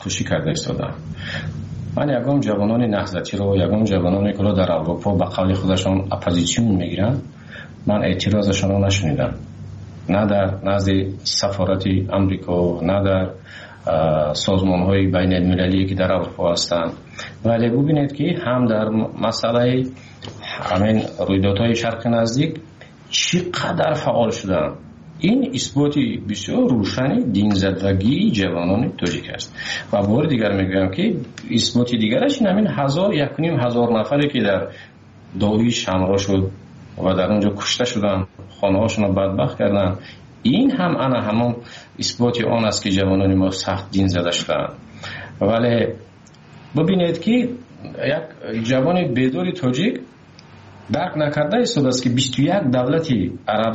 کشی کرده ایستادن. من یگام جوانان نهضتی رو، یگام جوانانی که در اروپا به قول خودشان اپوزیسیون میگیرن، من اعتراضشان رو نشنیدم، نه در نزد سفارت امریکا، نه در سازمان های بین المللی که در اروپا هستند. ولی ببینید که هم در مسئله همین رویدادهای شرق نزدیک چقدر فعال شدن. این اثباتی بسیار روشنی دینزدگی جوانان تاجیک است. و بار دیگر میگم که اثباتی دیگرش این همین 1,000 نفری که در داعش همراه شد و در اونجا کشته شدن، خانه هاشون رو بدبخت کردن. این هم همون اثباتی آن است که جوانان ما سخت دین زده شدن. ولی ببینید که یک جوان بیداری تاجیک درک نکرده ایستاده است که 21 دولتی عرب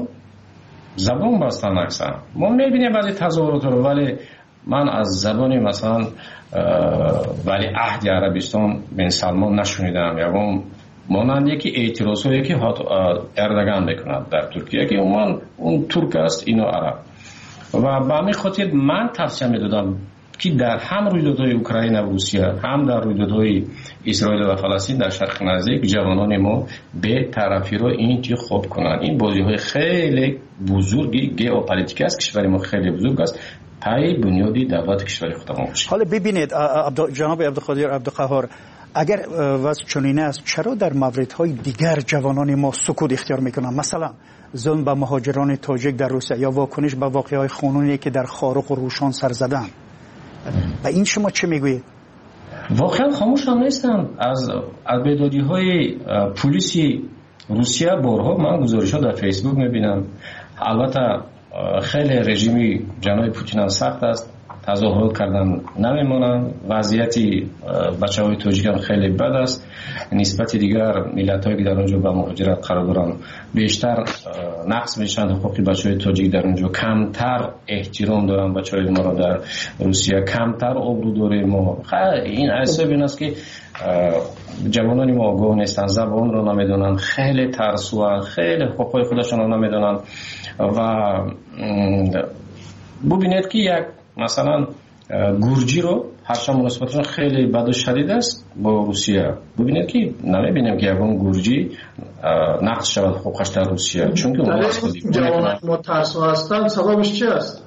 زبان بستن اکثر. ما میبینیم بعضی تظاهرات رو، ولی من از زبان مثلا ولی عهد عربستان بن سلمان نشنیدم، یا مانند یکی اعتراض هایی که اردگان بکنند در ترکیه که اون ترک است، اینو عرب. و به همین خاطر من توصیه میدادم که در هم رویدادهای اوکراین و روسیه، هم در رویدادهای اسرائیل و فلسطین در شرق نزدیک، جوانان ما به طرفی رو این چی خوب کنند. این بازی های خیلی بزرگی ژئوپلیتیک است، کشور ما خیلی بزرگ است، پای بنیادی دولت کشور خودمان باشه. حالا ببینید جناب عبدالقادر عبدالقهار، اگر وضع چنین است، چرا در موردهای دیگر جوانان ما سکوت اختیار میکنند؟ مثلا ظلم به مهاجران تاجیک در روسیه یا واکنش به واقعه‌های خونینی که در خارق و روشان سر زدن، و این شما چه میگویید؟ واقعا خاموش هم نیستن. از بیدادی‌های پلیسی روسیه بارها من گزارش‌ها در فیسبوک میبینم. البته خیلی رژیمی جناب پوتین هم سخت است، تظاهرات کردن نمیمونن. وضعیتی بچه‌های تاجیک هم خیلی بد است. نسبت دیگر ملت‌هایی که در اونجا به مهاجرت قرار دارن بیشتر نقص میشن. حقوق بچه‌های تاجیک در اونجا کمتر احترام دارن. بچه‌های ما رو در روسیه کمتر آبرو داره. ما این حساب این است که جوانان ما آگاه نیستن، زبان رو نمیدونن، خیلی ترسوان، خیلی حقوق خودشون رو نمیدونن. و ببینید که یک مثلا گورجی رو هرچند مناسبتشون خیلی بد و شدید است با روسیه، ببینید که نمیبینیم که یکون گورجی نقص شود حقوقش در روسیه، چون که اون جوانان ما ترسو هستند. سببش چی است؟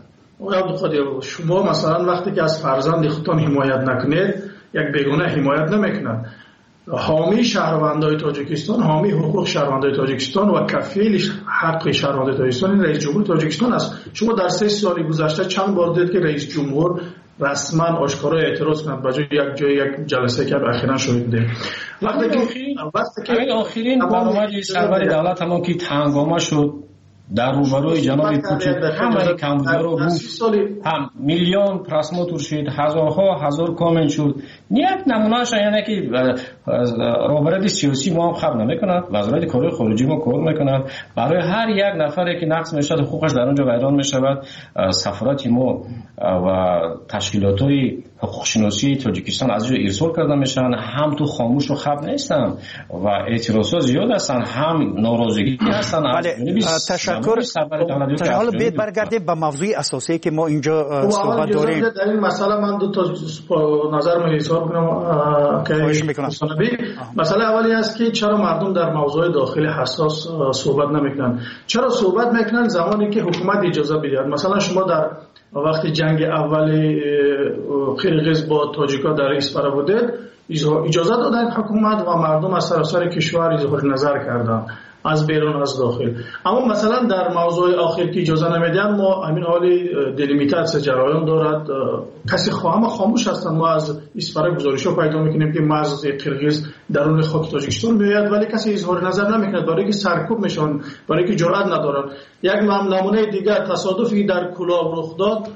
شما مثلا وقتی که از فرزند خودتان حمایت نکنید، یک بیگانه حمایت نمیکنند. حامی شهروندای تاجیکستان، حامی حقوق شهروندای تاجیکستان و کفیل حق شهروندای تاجیکستان رئیس جمهور تاجیکستان است. شما در 3 سال گذشته چند بار دیدید که رئیس جمهور رسما آشکارا اعتراض کنند به جای یک جلسه که اخیراً شده؟ وقتی که آخرین برنامه سرور دولت هم که تنگامه شد در روبروی جناب پوتین، همه کمبودها رو هم میلیون پرسموتور شد، هزار کامنت شد. یک نمونهش یعنی که روبرد سیاسی ما هم خبر نمیکنند، وزارت کار خارجی ما کار میکنند، برای هر یک نفری که نقض میشد حقوقش در اونجا ویران میشود. سفارت ما و تشکیلات‌های حقوق شناسی تاجیکستان از اونجا ارسال کرده میشن. هم تو خاموش و خبر نیستن و اعتراضات زیاد هستن، هم ناراضگی هستن. تشکر. حالا بیت برگردیم به موضوع اساسی که ما اینجا صحبت داریم. در این مسئله من دو تا نظر من اظهار کنم که مسئله اولی است که چرا مردم در موضوع داخلی حساس صحبت نمیکنن؟ چرا صحبت میکنن زمانی که حکومت اجازه بده؟ مثلا شما در وقتی جنگ اولی قرقیز با تاجیکا در اسپارا بوده، اجازه دادن حکومت و مردم از سراسر کشور اظهار نظر کردن، از بیرون از داخل. اما مثلا در موضوع آخر که اجازه نمیدن، ما همین حالی دلیمیتاسیون جریان دارد، کسی همه خاموش هستن. ما از اسپارا گزارش‌ها پیدا میکنیم که مرز قرقیز درون خاک تاجیکستان میاد، ولی کسی اظهار نظر نمیکنه، برای که سرکوب میشن، برای که جرئت ندارن. یک نمونه دیگر تصادفی در کلاب رخ داد.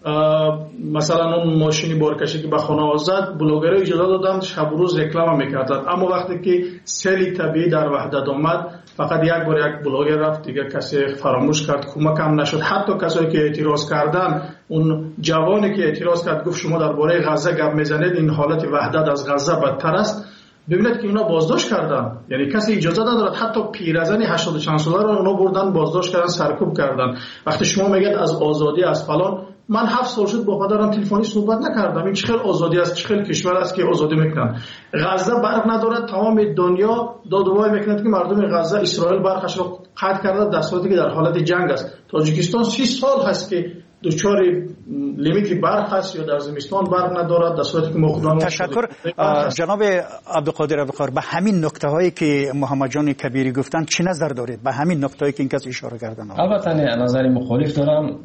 مثلا اون ماشینی بارکشی که به خانه زد، بلوگرها اجازه دادن شب و روز رکلام میکردن، اما وقتی که سیل طبیعی در وحدت آمد، فقط یک بار یک بلوگر رفت، دیگه کسی فراموش کرد، کمک هم نشد. حتی کسایی که اعتراض کردن، اون جوانی که اعتراض کرد گفت شما درباره غزه گپ میزنید، این حالت وحدت از غزه بدتر است. ببینید که اونا بازداشت کردن، یعنی کسی اجازه ندارد. حتی پیرزن 80 چند ساله رو اونا بردن بازداشت کردن، سرکوب کردن. وقتی شما میگید از آزادی از فلان، من 7 سال شد با پدرم تلفنی صحبت نکردم. این چه آزادی است، چه کشور است که آزادی میکنن. غزه برق ندارد، تمام دنیا دادوای میکنند که مردم غزه اسرائیل برقش رو قطع کرده در صورتی که در حالت جنگ است. تاجیکستان 30 سال هست که دچار لیمیت برق هست یا در زمستان برق ندارد، در صورتی که ما تشکر جناب عبدالقادر عبدالقاهر. به همین نکته هایی که محمد جان کبیری گفتن چی نظر دارید؟ به همین نکته هایی که این کس اشاره کردن. البته نظر مخالف دارم.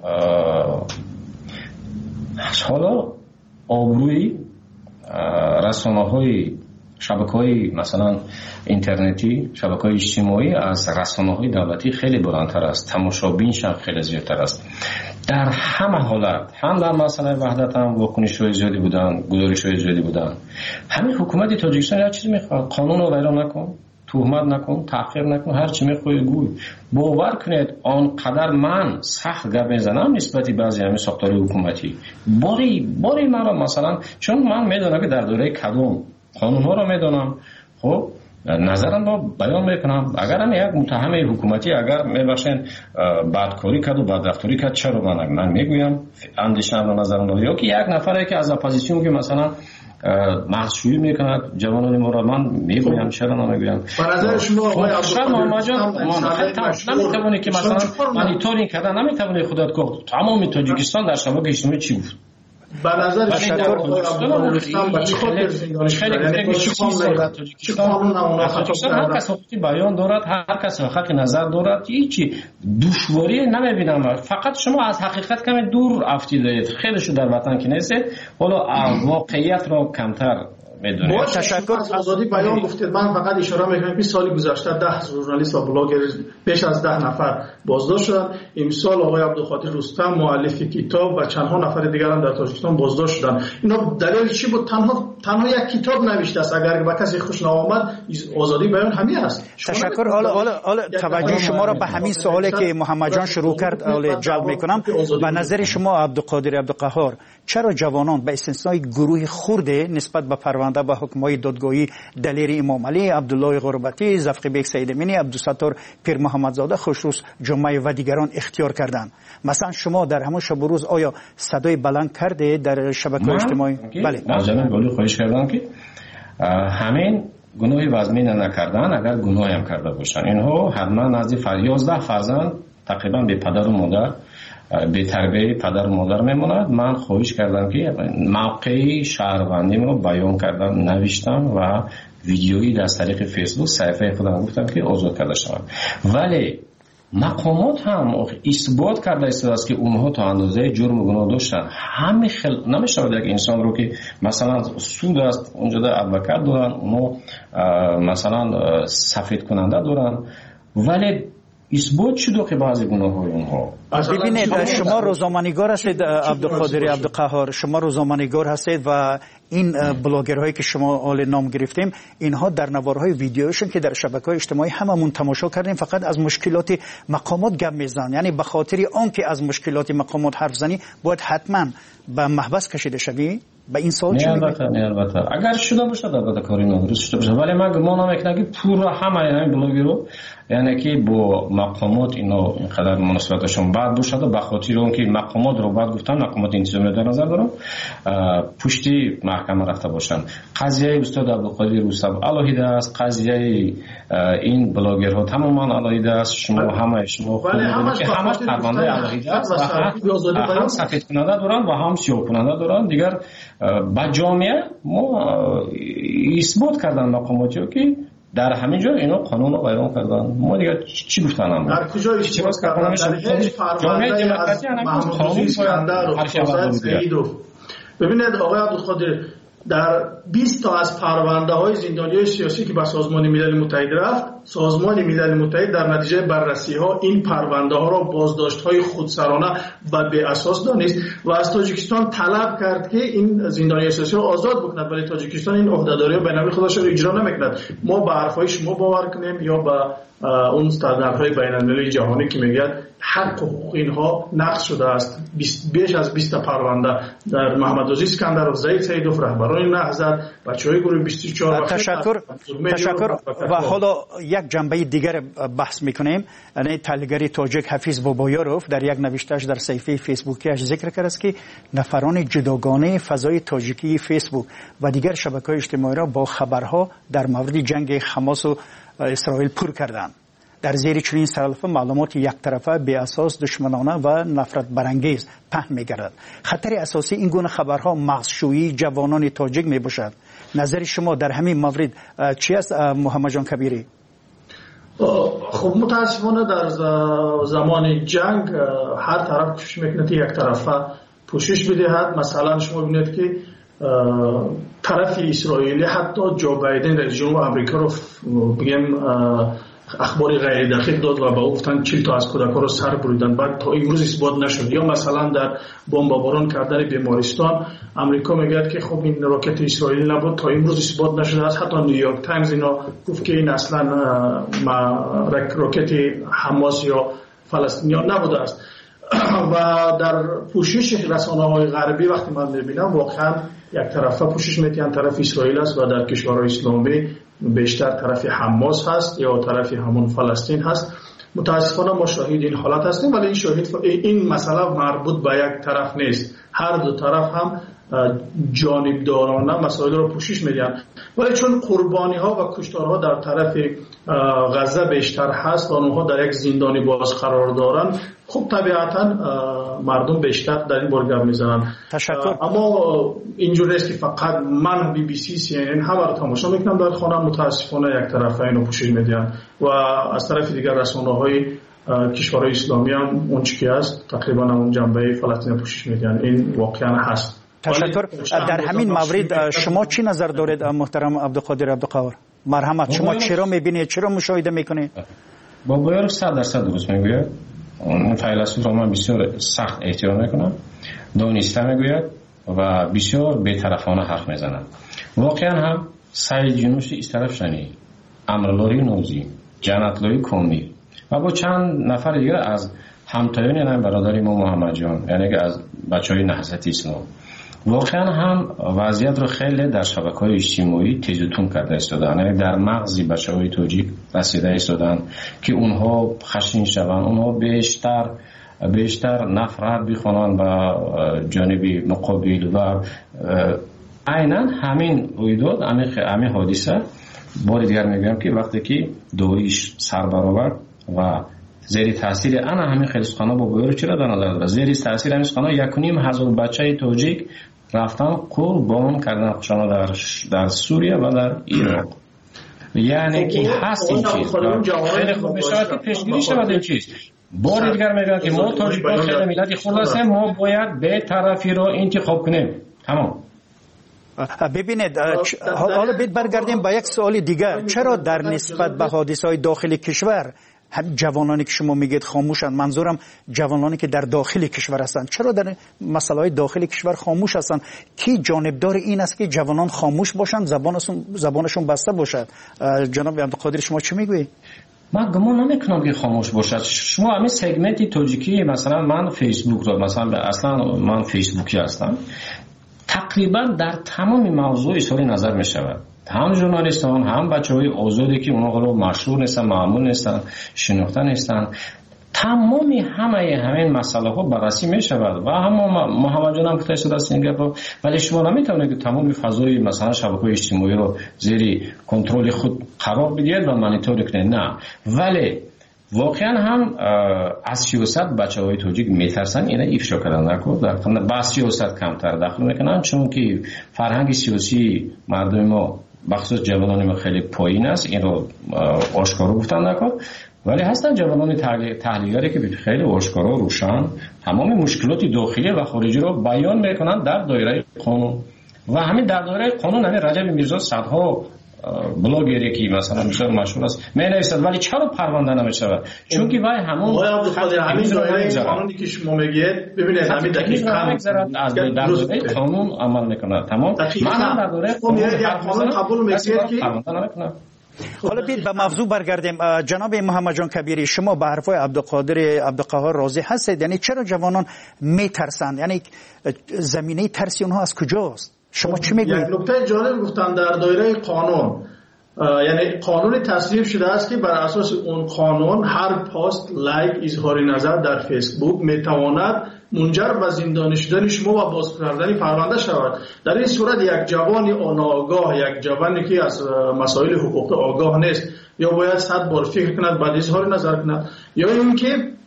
حالا آبروی رسانه‌های شبکه‌های مثلا اینترنتی، شبکه‌های اجتماعی از رسانه‌های دولتی خیلی بلندتر است، تماشابینش هم خیلی زیادتر است. در همه حالت، هم در مسئله وحدت هم واکنش‌های زیادی بودن، گزارش‌های زیادی بودن. همین حکومت تاجیکستان هر چیزی می‌خواد، قانون رو ویران نکن، تهمت نکن، تحقیر نکن، هر چی می‌خوای گوی. باور کنید آنقدر من سخت گپ میزنم نسبت به بعضی همین ساختار حکومتی. باری مرا مثلا چون من میدونم که در دوره کدوم قانون‌ها رو میدونم، خب نظرم رو بیان میکنم. اگر هم یک متهم حکومتی اگر میباشین بدکاری کرد و بدرفتاری کرد، چرا من میگویم اندیشم و نظرم رو، یا که یک نفره که از اپوزیسیون که مثلا محضشویی میکند جوانان ما را، من میگویم چرا نمیگویم. به نظر شما آقای عبدالقادر نمیتونی که مثلا مانیتورینگ کردن، نمیتونی خودت گفت تمام تاجیکستان در شبکه اجتماعی چی گفت؟ به نظر شما آقای عبدالقادر چه خاطر زندانی شده؟ یعنی چه قانون اونا خطا کردن؟ هر کس حقوق بیان دارد، هر کس حق نظر دارد. هیچی دشواری نمیبینم. فقط شما از حقیقت کمی دور افتیدید، خیلی شو در وطن که نیستید، حالا واقعیت را کمتر میدونید. تشکر. آزادی بیان گفتید، من فقط اشاره میکنم که سال گذشته 10 ژورنالیست و بلاگر بیش از 10 نفر بازداشت شدن. امسال آقای عبدالقادر رستم مؤلف کتاب و چندها نفر دیگر هم در تاجیکستان بازداشت شدن. اینا دلیل چی بود؟ تنها یک کتاب نوشته است. اگر به کسی خوش نآمد آزادی بیان همین است. تشکر. حالا توجه شما را به همین سوالی که محمد جان شروع کرد جلب میکنم. به نظر شما عبدالقادر عبدالقاهر چرا جوانان به استثنای گروه خرده نسبت به پرونده به حکم‌های دادگاهی دلیر امام علی، عبدالله غربتی، ظفر بیگ سید امینی، عبدالستار پیر محمدزاده، خوشروس جمعه و دیگران اختیار کردند؟ مثلا شما در همون شب و روز آیا صدای بلند کرده در شبکه‌های اجتماعی؟ بله. جناب ولی خواهش کردم که همین گناهی وزمین نکردن، اگر گناهی هم کرده باشن، اینها حتما نزدیک 11 فرزند تقریبا به پدر و مادر، به تربیه پدر و مادر میموند. من خواهش کردم که موقعی شهروندیم رو بیان کردم، نوشتم و ویدیویی در طریق فیسبوک صفحه خودم گفتم که آزاد کرده شوند. ولی مقامات هم اثبات کرده است که اونها تا اندازه جرم و گناه داشتن. همین نمیشه یک انسان رو که مثلا سود است اونجا در ادوکات دارن، اونها مثلا سفید کننده دارن، ولی اثبات شده که بعضی گناه‌های اونها. ببینید شما روزنامه‌نگار هستید عبدالقادر عبدالقاهر، شما روزنامه‌نگار هستید و این بلاگرهایی که شما آل نام گرفتیم اینها در نوارهای ویدیوشون که در شبکه‌های اجتماعی هممون تماشا کردیم فقط از مشکلات مقامات گپ میزنن. یعنی به خاطر آنکه از مشکلات مقامات حرف زنی باید حتما به محبس کشیده شوی. به این سوال چه میگید؟ نه البته اگر شده باشه البته کاری نداره شده باشه، ولی من گمان میکنم که پورا همه بلاگرها یعنی که با مقامات اینا اینقدر مناسبتشون بعد باشه به خاطر اون که مقامات رو بعد گفتن مقامات انتظامی در نظر دارن پشتی محکمه رفته باشن. قضیه استاد عبدالقادر رستم علیه است، قضیه این بلاگرها تماما علیه است. شما همه که همش پرونده علیه است و هم سفید کننده دارن و هم سیاه کننده دارن. دیگر با جامعه ما اثبات کردن مقاماتی که در همین جا اینا قانون رو ویران کردن. ما دیگه چی گفتن هم در کجا اثبات کردن؟ در هیچ پرونده از محمود اسکندر و فرزاد سعیدوف. ببینید آقای عبدالقادر در 20 تا از پرونده های زندانیای سیاسی که به سازمان ملل متحد رفت، سازمان ملل متحد در نتیجه بررسی ها این پرونده ها را بازداشت های خودسرانه و به اساس دانست و از تاجیکستان طلب کرد که این زندانی سیاسی را آزاد بکند، ولی تاجیکستان این عهدهداری ها بین‌المللی خودش را اجرا نمیکند. ما به حرفای شما باور کنیم یا به اون استانداردهای بین‌المللی جهانی که میگه حق حقوق اینها نقض شده است. بیش از 20 تا پرونده در محمدرضا اسکندر و زید سیدوف رهبران نهضت، بچهای گروه 24 تشکر. و حالا یک یک جنبه دیگر بحث میکنیم. یعنی تحلیلگر تاجیک حفیظ بابایاروف در یک نوشتهش در صفحه فیسبوکیش ذکر کرده است که نفران جداگانه فضای تاجیکی فیسبوک و دیگر شبکه‌های اجتماعی را با خبرها در مورد جنگ حماس و اسرائیل پر کردند. در زیر چنین سلسله معلومات یک طرفه بی اساس، دشمنانه و نفرت برانگیز پهن می‌گردد. خطر اساسی این گونه خبرها مغزشویی جوانان تاجیک میباشد. نظر شما در همین مورد چی است محمد جان کبیری؟ خب متاسفانه در زمان جنگ هر طرف کوشش میکنه که یک طرفه پوشش بدهد. مثلا شما ببینید که طرف اسرائیلی حتی جو بایدن رئیس جمهور آمریکا رو بگیم اخبار غیر دقیق داد و با او گفتن 40 تا از کودکان رو سر بریدن، بعد تا امروز اثبات نشد. یا مثلا در بمباران کردن بیمارستان امریکا میگه که خب این راکت اسرائیلی نبود، تا امروز اثبات نشده است. حتی نیویورک تایمز اینا گفت که این اصلا راکت حماس یا فلسطینیان نبوده است. و در پوشش رسانه‌های غربی وقتی من می‌بینم واقعا یک طرفه پوشش می‌کنن طرف اسرائیل است و در کشورهای اسلامی بیشتر طرف حماس هست یا طرف همون فلسطین هست. متاسفانه ما شاهد این حالت هستیم، ولی این مسئله مربوط به یک طرف نیست. هر دو طرف هم جانبدارانه مسائل رو پوشش میدن، ولی چون قربانی ها و کشتارها در طرف غزه بیشتر هست و اونها در یک زندانی باز قرار دارن، خب طبیعتا مردم بیشتر در این باره گپ میزنن. اما اینجوری است که فقط من بی بی سی سی ان همه رو تماشا میکنم در خانه، متاسفانه یک طرف اینو پوشش میدن و از طرف دیگر رسانه‌های کشورهای اسلامی هم اون چیزی است تقریبا اون جنبه فلسطین پوشش میدن. این واقعا هست. تشکر. در همین مورد شما چی نظر دارید محترم عبدالقادر عبدالقهار؟ مرحمت، شما چرا میبینید، چرا مشاهده میکنید؟ بابایاروف 100% درست میگوید. اون فیلسوف رو من بسیار سخت احترام میکنم، دانسته میگوید و بسیار بی‌طرفانه حرف میزند. واقعا هم سعید جنوش از طرف شنی، امرالله نوزی، جنت‌الله کامی و با چند نفر دیگر از همتایان یعنی برادر ما محمد جان، یعنی که از بچهای نهضت اسلام، واقعا هم وضعیت رو خیلی در شبکه‌های اجتماعی تیز و تند کرده ایستادن. یعنی در مغز بچه‌های تاجیک رسیده ایستادن که اونها خشن شوند، اونها بیشتر نفرت بخوانند به جانب مقابل و عیناً همین رویداد، همین حادثه بار دیگر میگم که وقتی که داعش سر برآورد و زیر تاثیر همین خیلی سخنا با بایور چرا در نظر داره، زیر تاثیر همین سخنا 1,500 بچه تاجیک رفتن قربان کردن خودشان در سوریه و در عراق. یعنی که هست این چیز خیلی خوب میشود که پیشگیری شود این چیز. بار دیگر میگم که ما تاجیکان خیلی ملتی خود هستیم، ما باید به طرفی رو انتخاب کنیم. تمام. ببینید حالا برگردیم به یک سوال دیگر. چرا در نسبت به حادثه‌های داخل کشور جوانانی که شما میگید خاموشن، منظورم جوانانی که در داخل کشور هستند، چرا در مسائل داخل کشور خاموش هستند؟ کی جانبدار این است که جوانان خاموش باشند، زبانشون بسته باشد؟ جناب عبدالقادر شما چی میگویید؟ من گمان نمیکنم که خاموش باشد. شما همین سگمنتی تاجیکی، مثلا من فیسبوک رو، مثلا اصلا من فیسبوکی هستم، تقریبا در تمام موضوع اظهار نظر می شود. هم ژورنالیستان هم بچه‌های آزادی که اونها رو مشهور نیستن، معمول نیستن، شناخته نیستن، تمام همین مسئله ها بررسی می شود و هم محمد جان هم گفته شده است این گپ، ولی شما نمیتونید که تمام فضای مثلا شبکه‌های اجتماعی رو زیر کنترل خود قرار بدید و مانیتور کنید. نه، ولی واقعا هم از سیاست بچه‌های تاجیک میترسن اینا افشا کردن نکنه، با سیاست کمتر دخل میکنن، چون که فرهنگ سیاسی مردم ما بخصوص جوانان ما خیلی پایین است. این رو آشکارا گفتن نکن، ولی هستن جوانان تحلیلگری که خیلی آشکارا روشن تمام مشکلات داخلی و خارجی رو بیان میکنن در دایره قانون و همین در دایره قانون. همین رجب میرزا صدها بلاگری که مثلا بسیار مشهور است می نویسد، ولی چرا پرونده نمیشود؟ چون که وای همون همین دایره قانونی که شما میگید، ببینید همین دقیقاً از در دایره قانون عمل میکنه. تمام، من هم در دایره قانون قبول میکنید که پرونده نمیکنم. حالا بیاید به موضوع برگردیم. جناب محمد جان کبیری، شما به حرفای عبدالقادر عبدالقهار راضی هستید؟ یعنی چرا جوانان میترسند؟ یعنی زمینه ترس اونها از کجاست؟ شما چی میگویید؟ یک نکته جالب گفتن در دایره قانون. یعنی قانون تصویب شده است که بر اساس اون قانون هر پست، لایک، اظهار نظر در فیسبوک میتواند منجر به زندانی شدن شما و باز کردن پرونده شود. در این صورت یک جوانی ناآگاه، یک جوانی که از مسائل حقوق آگاه نیست، یا باید 100 بار فکر کند بعد اظهار نظر کند، یا اینکه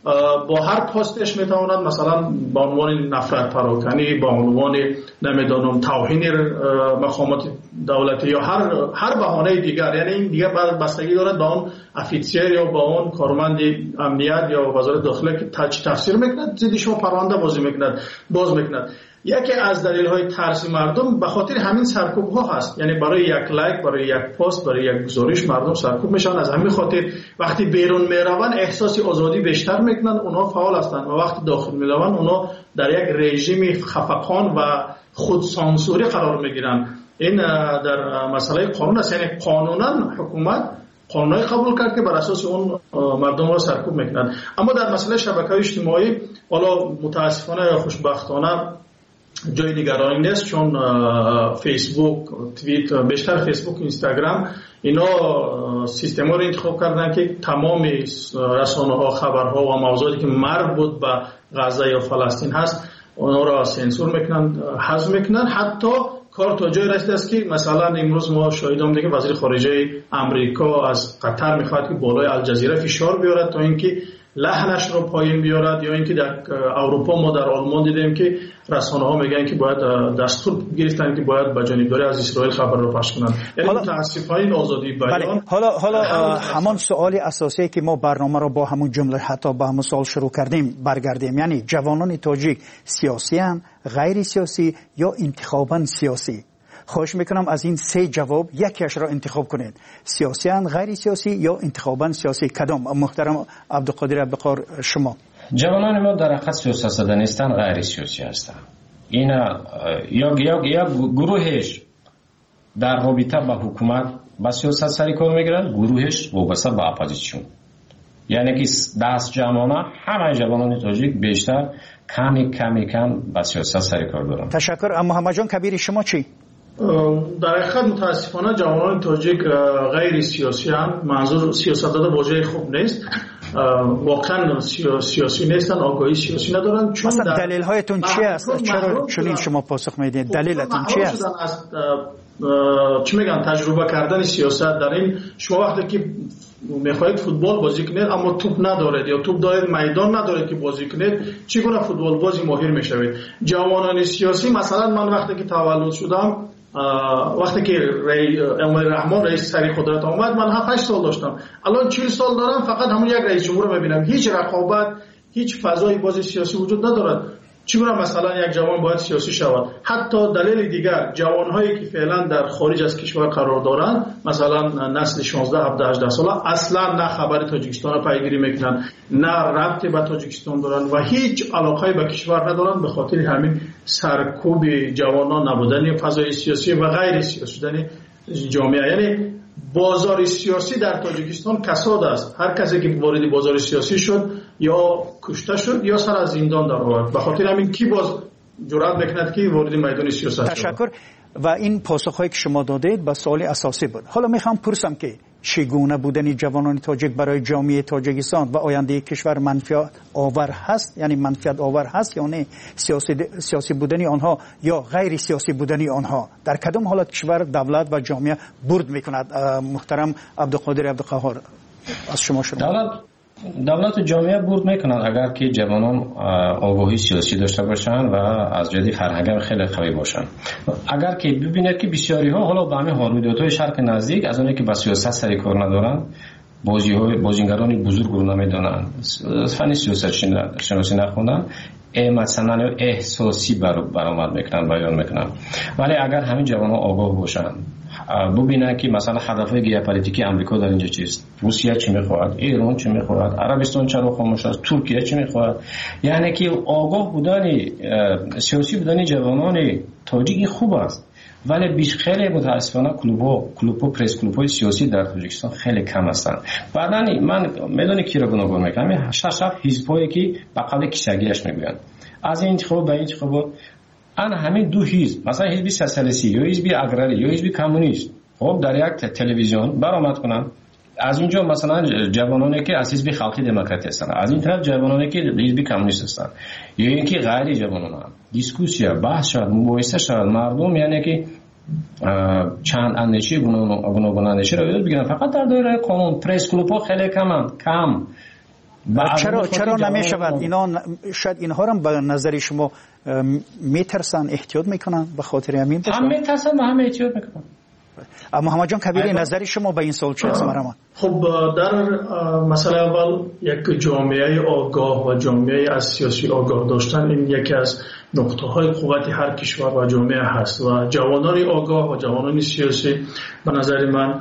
با هر پستش میتواند مثلا با عنوان نفرت پراکنی، با عنوان نمیدانم توهین مقامات دولتی یا هر بهانه دیگر، یعنی این دیگه بستگی دارد با اون افیسر یا با اون کارمند امنیت یا وزارت داخله که تفسیر میکند زیدی شما پرونده باز میکند. یکی از دلیل‌های ترس مردم به خاطر همین سرکوب‌ها هست، یعنی برای یک لایک، برای یک پست، برای یک گزارش مردم سرکوب میشن. از همین خاطر وقتی بیرون میروند احساس آزادی بیشتر میکنن، اونها فعال هستند، و وقتی داخل میروند اونها در یک رژیم خفقان و خودسانسوری قرار میگیرن. این در مسئله قانون است، یعنی قانونا حکومت قانونی قبول کرد که بر اساس اون مردم را سرکوب میکنن. اما در مسئله شبکه‌های اجتماعی حالا متاسفانه یا خوشبختانه جای نگرانی نیست، چون فیسبوک، توییتر، بیشتر فیسبوک، اینستاگرام، اینا سیستما رو انتخاب کردن که تمام رسانه‌ها، خبرها و موضوعاتی که مربوط به غزه یا فلسطین هست اونا را سانسور میکنن، حذف میکنن. حتی کار تا جای رسیده است که مثلا امروز ما شاهدیم دیگه وزیر خارجه امریکا از قطر میخواد که بالای الجزیره فشار بیارد تا اینکه لحنش رو پایین بیارد، یا اینکه در اروپا ما در آلمان دیدیم که رسانه ها میگن که باید دستور گرفتن که باید به جانبداری از اسرائیل خبر رو پخش کنن. یعنی متاسفانه این آزادی بیان. حالا همان سوال اساسی که ما برنامه رو با همون جمله حتی با همون سوال شروع کردیم برگردیم، یعنی جوانان تاجیک سیاسی ام، غیر سیاسی یا انتخاباً سیاسی؟ خواهش میکنم از این سه جواب یکیش را انتخاب کنید، سیاسی ام، غیر سیاسی یا انتخاباً سیاسی. کدام؟ محترم عبدالقادر عبدالقاهر شما. جوانان ما در حقیقت سیاست زده نیستن، غیر سیاسی هستند. اینا یا گروهش در رابطه با حکومت با سیاست سری کار میگیرن، گروهش وابسته به اپوزیسیون. یعنی که دست جمعانه همه جوانان تاجیک بیشتر کم با سیاست سری کار دارن. تشکر. اما محمد جان کبیر شما چی؟ در حقیقت متاسفانه جوانان تاجیک غیر سیاسی هم، منظور سیاست داده واژه خوب نیست، واقعا سیاسی نیستن، آگاهی سیاسی ندارن. چون مثلا دلیل هایتون چی است؟ چرا چنین شما پاسخ میدید؟ دلیلتون چی است؟ چی میگن تجربه کردن سیاست در این، شما وقتی که میخواهید فوتبال بازی کنید اما توپ ندارید یا توپ دارید میدان ندارید که بازی کنید، چگونه فوتبال بازی ماهر میشوید؟ جوانان سیاسی، مثلا من وقتی که تولد شدم، وقتی که امام رحمان رئیس سری قدرت آمد، من 7-8 سال داشتم. الان 40 سال دارم، فقط همون یک رئیس جمهور رو میبینم. هیچ رقابت، هیچ فضای بازی سیاسی وجود ندارد. چگونه مثلا یک جوان باید سیاسی شود؟ حتی دلیل دیگر، جوانهایی که فعلا در خارج از کشور قرار دارند، مثلا نسل 16 17 18 ساله، اصلا نه خبر تاجیکستان را پیگیری میکنن، نه ربطی به تاجیکستان دارن و هیچ علاقه به کشور ندارن، به خاطر همین سرکوب جوانان، نبودن فضای سیاسی و غیر سیاسی شدن جامعه. یعنی بازار سیاسی در تاجیکستان کساد است. هر کسی که وارد بازار سیاسی شد یا کشته شد یا سر از زندان در آورد. به خاطر همین کی باز جرأت میکند که وارد میدان سیاست. تشکر. و این پاسخهایی که شما دادید به سوال اساسی بود. حالا میخوام پرسم که چگونه بودن جوانان تاجیک برای جامعه تاجیکستان و آینده کشور منفعت آور هست، یعنی منفعت آور هست یا نه؟ سیاسی بودن آنها یا غیر سیاسی بودن آنها در کدام حالت کشور، دولت و جامعه برد میکند؟ محترم عبدالقادر عبدالقاهر از شما شروع. دولت و جامعه برد میکنند اگر که جوانان آگاهی سیاسی داشته باشند و از جهت فرهنگی خیلی قوی باشند. اگر که ببینید که بسیاری ها حالا به همین حالودهای شرق نزدیک از اونایی که با سیاست سری کار ندارند، بازیگران بزرگ رو نمیدونن، فن سیاست شناسی نخوندن، مثلا احساسی برآمد میکنن، بیان میکنن. ولی اگر همین جوانان آگاه باشند، ببینن که مثلا هدفهای ژئوپلیتیکی آمریکا در اینجا چیست، روسیه چی میخواد، ایران چی میخواد، عربستان چرا خاموش است، ترکیه چی میخواد، یعنی که آگاه بودن سیاسی بودن جوانان تاجیک خوب است. ولی خیلی متاسفانه کلوب‌ها پرس کلوب‌های سیاسی در تاجیکستان خیلی کم هستند. بعداً من میدونی کی را گناهکار میکنم، شش حزبایی که به قول کشاگیش میگویند از این انتخاب به این انتخاب، همین دو حزب، مثلا حزب سوسیالیستی یا حزب اگراری یا حزب کمونیست، خب در یک تلویزیون برآمد کنن، از اینجا مثلا جوانانی که از حزب خلقی دموکراتی هستند، از این طرف جوانانی که حزب کمونیست هستند، یا اینکه غیر جوانان هم دیسکوسیا بحث شد، مباحثه شد، مردم یعنی که چند اندیشه گوناگون اندیشه رو یاد بگیرن. فقط در دایره قانون پرس کلوب ها خیلی کم. چرا نمیشود اینا؟ شاید اینها هم به نظر شما میترسن، احتیاط میکنن به خاطر همین؟ هم میترسن و هم احتیاط میکنن. محمد جان کبیری، نظر شما به این سوال چی است؟ خب در مسئله اول یک جامعه آگاه و جامعه از سیاسی آگاه داشتن این یکی از نقطه های قوت هر کشور و جامعه هست و جوانان آگاه و جوانان سیاسی به نظر من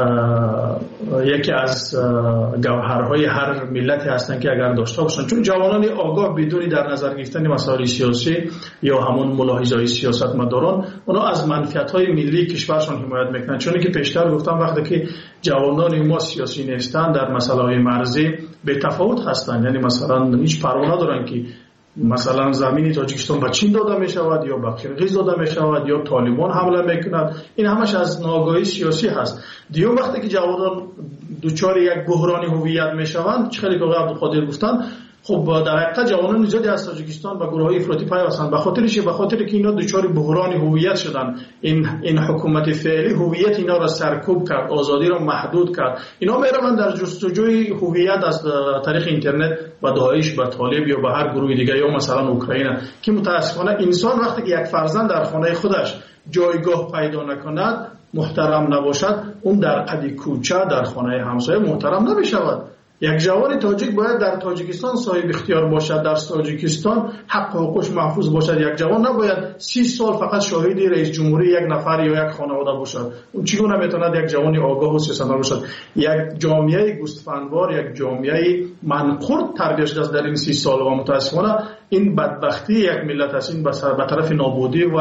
یکی از گوهرهای هر ملتی هستند که اگر داشته باشند، چون جوانان آگاه بدون در نظر گرفتن مسائل سیاسی یا همون ملاحظه‌های سیاستمداران اونا از منفعت‌های ملی کشورشان حمایت میکنند. چون که پیشتر گفتم وقتی که جوانان ما سیاسی نیستند در مسائل مرزی به تفاوت هستند، یعنی مثلا هیچ پروا ندارن که مثلا زمین تاجیکستان به چین داده می شود یا به قرقیز داده می شود یا طالبان حمله میکند. این همش از ناآگاهی سیاسی هست. دیگه وقتی که جوانان دوچار یک بحران هویت می شوند، خیلی که عبدالقادر گفتن، خب در حقیقت جوانان زیادی از تاجیکستان و گروه‌های افراطی پیوستند. به خاطر که اینا دوچار بحران هویت شدن، این حکومت فعلی هویت اینا را سرکوب کرد، آزادی را محدود کرد. اینا میروند در جستجوی هویت از طریق اینترنت و داعش و طالب یا به هر گروه دیگه یا مثلا اوکراین، که متاسفانه انسان وقتی که یک فرزند در خانه خودش جایگاه پیدا نکند، محترم نباشد، اون در قد کوچه در خانه همسایه محترم نمیشود. یک جوان تاجیک باید در تاجیکستان صاحب اختیار باشد، در تاجیکستان حق و حقوقش محفوظ باشد. یک جوان نباید 30 سال فقط شاهد رئیس جمهوری یک نفر یا یک خانواده باشد. اون چگونه میتواند یک جوان آگاه و سیاستمدار باشد؟ یک جامعه گوسفندوار، یک جامعه منقرض تربیت شده است در این 30 سال و متاسفانه این بدبختی یک ملت است. این به طرف نابودی و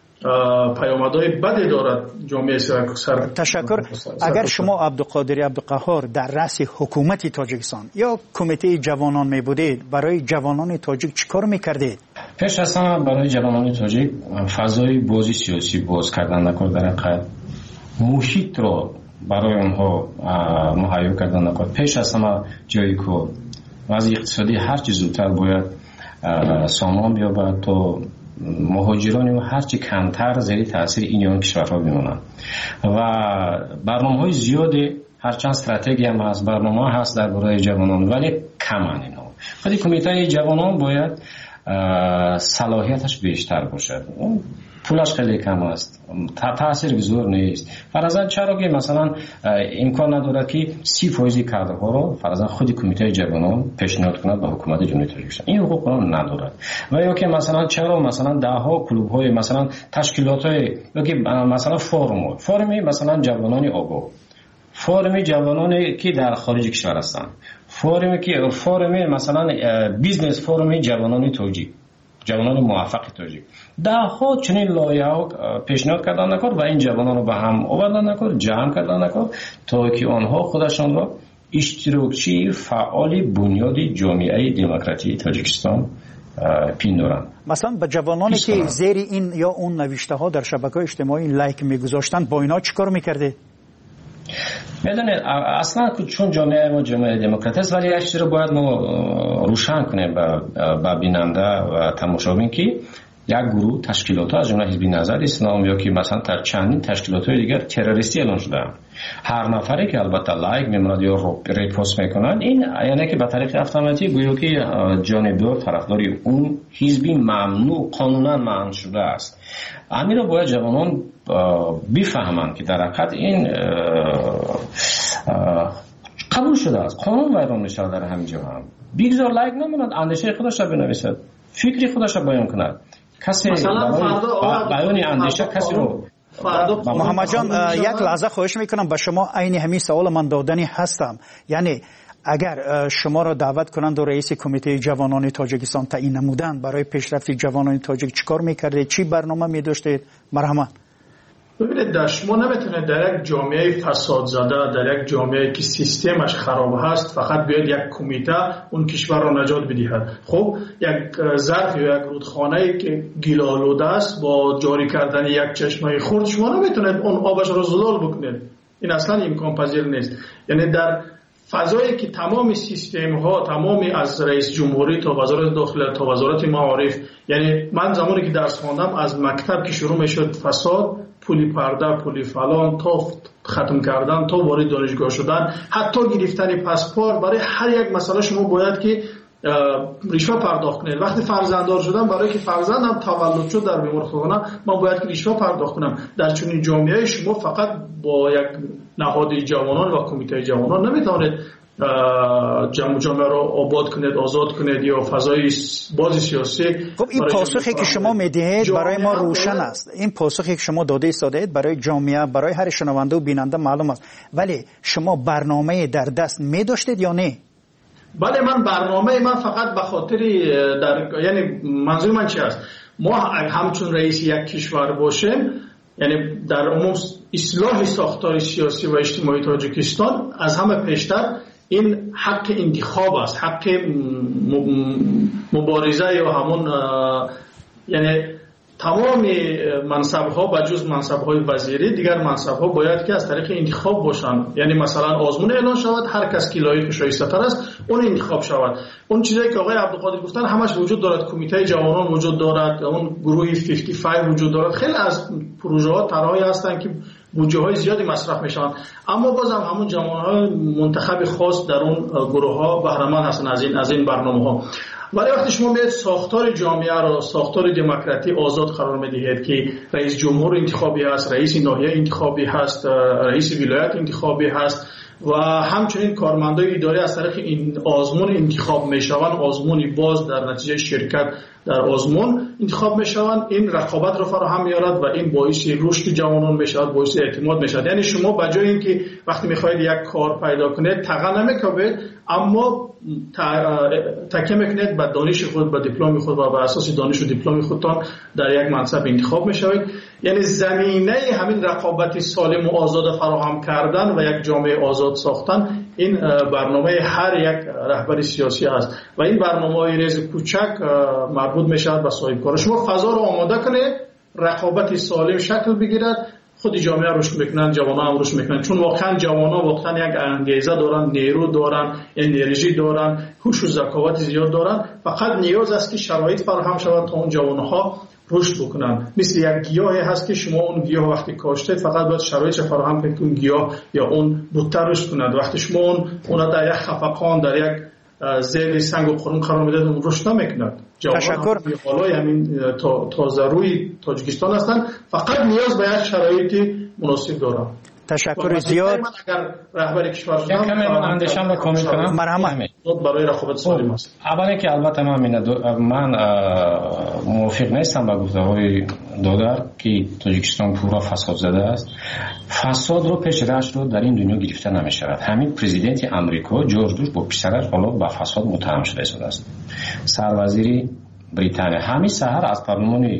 پیامدهای بدی دارد جامعه سر. تشکر. اگر شما عبدالقادر عبدالقهار در رأس حکومت تاجیکستان یا کمیته جوانان می بودید، برای جوانان تاجیک چیکار میکردید؟ پیش از همه برای جوانان تاجیک فضای بازی سیاسی باز کردن نکرد، در حقیقت محیط رو برای اونها مهیا کردن نکرد. پیش از همه جایی که وضع اقتصادی هر چیز زودتر باید سامان بیابد تا مهاجرانی و هرچی کمتر زیر تاثیر این کشورها بمونن و برنامه‌های زیادی، هرچند استراتژی هم هست، برنامه هست در برای جوانان، ولی کمن اینا. خود کمیته جوانان باید صلاحیتش بیشتر باشد. اون پولش خیلی کم است، تاثیرگذار نیست. فرضاً چرا که مثلا امکان نداره که 30% کادرها رو فرضاً خود کمیته جوانان پیشنهاد کند به حکومت جمهوری تاجیکستان، این حقوق رو ندارد. و یا که مثلا چرا مثلا ده ها کلوب های مثلا تشکیلات های یا که مثلا فورمی مثلا جوانان آگاه، فورمی جوانانی که در خارج کشور هستند، فورمی مثلا بیزنس فورمی جوانان تاجیک، جوانان موفق تاجیک، ده ها چنین لایحه پیشنهاد کردن نکرد و این جوانان رو به هم آوردن نکرد، جمع کردن نکرد تا که آنها خودشان را اشتراکچی فعال بنیادی جامعه دموکراتی تاجیکستان پیندارند. مثلا به جوانانی که زیر این یا اون نوشته ها در شبکه‌های اجتماعی لایک میگذاشتن، با اینا چیکار میکرده؟ میدونید اصلا چون جامعه ما جامعه دموکراتی است، ولی یک چیز رو باید ما روشن کنیم به بیننده و تماشابین که یک گروه تشکیلات ها از جمله حزب نظر اسلام یا که مثلا چندین تشکیلات های دیگر تروریستی اعلام شده. هر نفری که البته لایک میموند یا ریپوست میکنند، این یعنی که به طریق اتوماتیک گویا که جانبدار طرفداری اون حزبی ممنوع قانونا منع شده است. همین رو باید جوانان بفهمند که در حقیقت این قبول شده است، قانون ویران میشه در همین جا. هم بگذار لایک نموند، اندیشه خودش را بنویسد، فکری خودش را بیان کند. کسی بیان اندیشه کسی رو محمد جان یک لحظه خواهش میکنم به شما عین همین سوال من دادنی هستم. یعنی اگر شما را دعوت کنند و رئیس کمیته جوانان تاجیکستان تعیین نمودند، برای پیشرفت جوانان تاجیک چیکار میکردید؟ چی برنامه می‌داشتید؟ مرحمت. ببینید شما نمیتونید در یک جامعه فساد زده، در یک جامعه که سیستمش خراب هست فقط بیاید یک کمیته اون کشور را نجات بدهد. خب یک ظرف یا یک رودخانه که گیل‌آلوده است با جاری کردن یک چشمه خرد شما نمیتونید اون آبش را زلال بکنید. این اصلا امکان پذیر نیست. یعنی در فضایی که تمام سیستم ها، تمامی از رئیس جمهوری تا وزارت داخله تا وزارت معارف، یعنی من زمانی که درس خواندم از مکتب که شروع میشد فساد، پولی پرده، پولی فلان تا ختم کردن تا وارد دانشگاه شدن، حتی گرفتن پاسپورت، برای هر یک مسئله شما باید که رشوه پرداخت کنید. وقتی فرزنددار شدم برای که فرزندم تولد شد در بیمارخانه من باید که رشوه پرداخت کنم. در چنین جامعه شما فقط با یک نهاد جوانان و کمیته جوانان نمیتونید جامعه را آباد کنید، آزاد کنید یا فضای باز سیاسی. خب این پاسخی که شما میدهید برای ما روشن است. این پاسخی که شما داده ایستادید برای جامعه، برای هر شنونده و بیننده معلوم است. ولی شما برنامه در دست می داشتید یا نه؟ بله، من برنامه من فقط به خاطر یعنی منظور من چی است؟ ما همچون رئیس یک کشور باشیم، یعنی در عموم اصلاح ساختار سیاسی و اجتماعی تاجیکستان از همه پیشتر این حق انتخاب است، حق مبارزه یا همون یعنی تمام منصب ها بجز منصب های وزیری دیگر منصب ها باید که از طریق انتخاب باشند. یعنی مثلا آزمون اعلان شود، هر کس که لایق شایسته تر است اون انتخاب شود. اون چیزایی که آقای عبدالقادر گفتن همش وجود دارد. کمیته جوانان وجود دارد، اون گروه 55 وجود دارد. خیلی از پروژه ها طرحی هستند که بودجه های زیادی مصرف میشن، اما بازم همون جوانان منتخب خاص در اون گروه ها بهره مند هستند از این برنامه ها. ولی وقتی شما میاد ساختار جامعه را ساختار دموکراتی آزاد قرار میدهید که رئیس جمهور انتخابی هست، رئیس ناحیه انتخابی هست، رئیس ولایت انتخابی هست و همچنین کارمندای اداری از طریق این آزمون انتخاب میشوند، آزمونی باز در نتیجه شرکت در آزمون انتخاب میشوند. این رقابت را فراهم میارد و این باعث رشد جوانان میشود، باعث اعتماد میشود. یعنی شما بجای اینکه وقتی میخواید یک کار پیدا کنید تقا نمیکوبید، اما تکیه میکنید به دانش خود، به دیپلم خود و بر اساس دانش و دیپلم خودتان در یک منصب انتخاب میشوید. یعنی زمینه همین رقابت سالم و آزاد فراهم کردن و یک جامعه آزاد ساختن این برنامه هر یک رهبر سیاسی است و این برنامه‌های ریز کوچک مربوط میشود به صاحب کار. شما فضا رو آماده کنید، رقابت سالم شکل بگیرد، خود جامعه رشد میکنن، جوانان هم رشد میکنن، چون واقعا جوانان واقعا یک انگیزه دارن، نیرو دارن، انرژی دارن، هوش و ذکاوت زیاد دارن. فقط نیاز است که شرایط فراهم شود تا اون جوانها رشد بکنن. مثل یک گیاهی هست که شما اون گیاه وقتی کاشتید فقط باید شرایط فراهم کنید که اون گیاه یا اون بوته رشد کند. وقتی شما اون در یک خفقان، در یک زیر سنگ و قرون قرار میدید اون رشد نمیکند. تشکر. بالای همین تازه روی تاجیکستان هستند، فقط نیاز به یک شرایطی مناسب دارند. تشکر زیاد. من اگر رهبر کشور شدم کمی من اندیشم رو کامل کنم. مرحمت. برای رقابت سالم است. اولی که البته من موافق نیستم با گفته‌های دادر که تاجیکستان پورا فساد زده است. فساد رو پیش رشت رو در این دنیا گرفته نمی‌شود. همین پرزیدنت آمریکا جورج بوش با پسرش حالا با فساد متهم شده است. سروزیر بریتانیا همین سحر از پارلمان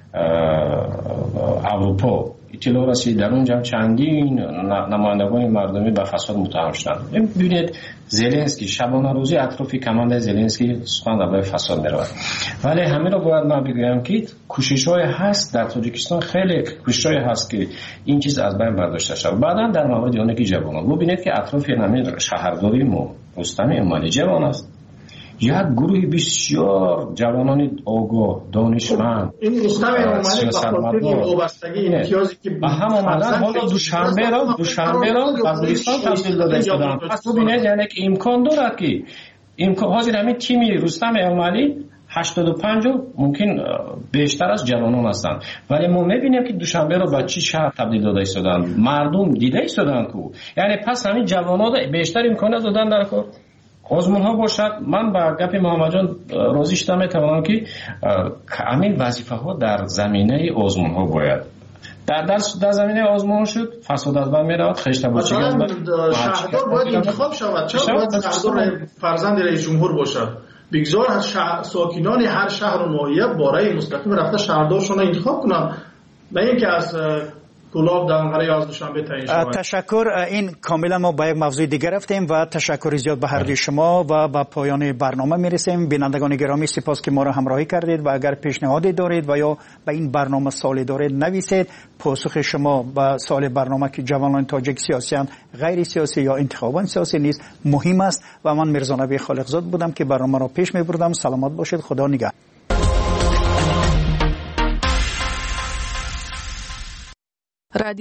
اروپا اطلاع رسید در اونجا چندین نمایندگان مردمی به فساد متهم شدند. ببینید زلنسکی شبانه روزی اطراف کمانده زلنسکی سخن درباره فساد می‌رود. ولی همین رو باید من بگم که کوشش‌های هست در تاجیکستان، خیلی کوشش‌های هست که این چیز از بین برداشته شود. بعداً در مورد آنکه جوانان ببینید که اطراف همین شهرداری ما رستم امالی جوان است. یک گروه بسیار جوانان آگاه، دانشمند، این رستم امالی با وابستگی امتیازی که به هم آمدن حالا دوشنبه را وزیرستان تبدیل داده شدن. پس ببینید یعنی که امکان دارد که حاضر همین تیمی رستم امالی 85 ممکن بیشتر از جوانان هستند، ولی ما میبینیم که دوشنبه رو به چی شهر تبدیل داده شدن، مردم دیده شدن که یعنی پس همین جوانان بیشتر امکانات دادن در کار آزمون ها باشد. من با گپ محمد جان راضی شدم، میتوانم که همین وظیفه ها در زمینه آزمون ها باید در زمینه آزمون شد، فساد از بین میرود، خشت بچگان شهردار باید انتخاب شود. چرا باید شهردار فرزند رئیس جمهور باشد؟ بگذار از ساکنان هر شهر و ناحیه برای مستقیم رفته شهردارشون انتخاب کنن، نه اینکه از گلاب دانغره از دوشنبه تعیین شود. تشکر. این کاملا ما به یک موضوع دیگر رفتیم و تشکر زیاد به هر دوی شما و به پایان برنامه میرسیم. بینندگان گرامی سپاس که ما را همراهی کردید و اگر پیشنهادی دارید و یا به این برنامه سوالی دارید نویسید. پاسخ شما به سوال برنامه که جوانان تاجیک سیاسیان غیر سیاسی یا انتخابات سیاسی نیست مهم است و من میرزا نبی خالقزاد بودم که برنامه را پیش میبردم. سلامت باشید. خدا نگهدار.